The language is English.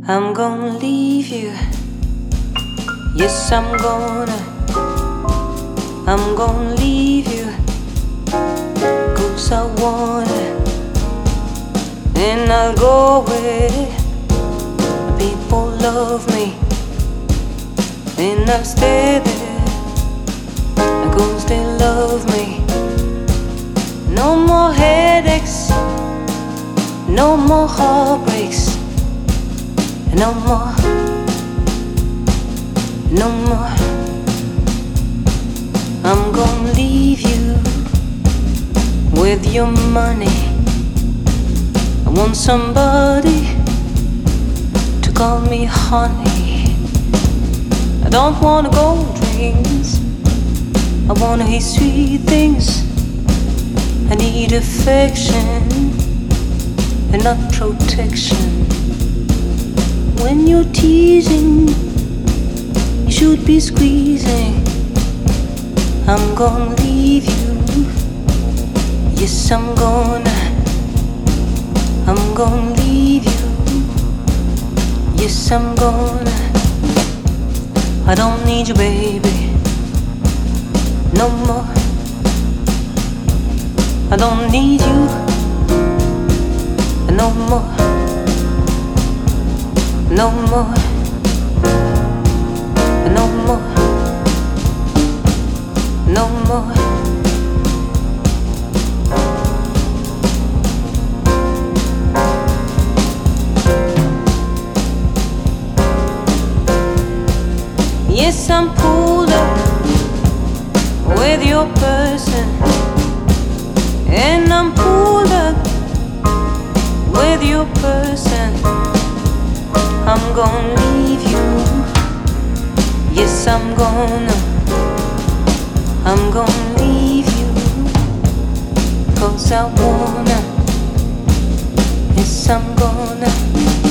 I'm gonna leave you. Yes, I'm gonna leave you. 'Cause I wanna, and I'll go where people love me, and I'll stay there 'cause they love me. No more headaches, no more heartbreaks, no more, no more. I'm gonna leave you with your money. I want somebody to call me honey. I don't wanna gold rings, I wanna hear sweet things. I need affection and not protection. When you're teasing, you should be squeezing. I'm gonna leave you. Yes, I'm gonna leave you. Yes, I'm gonna. I don't need you, baby, no more. I don't need you no more, no more, no more, no more. Yes, I'm pulled up with your person, and I'm pulled up with your person. I'm gonna leave you. Yes, I'm gonna leave you. 'Cause I wanna. Yes, I'm gonna.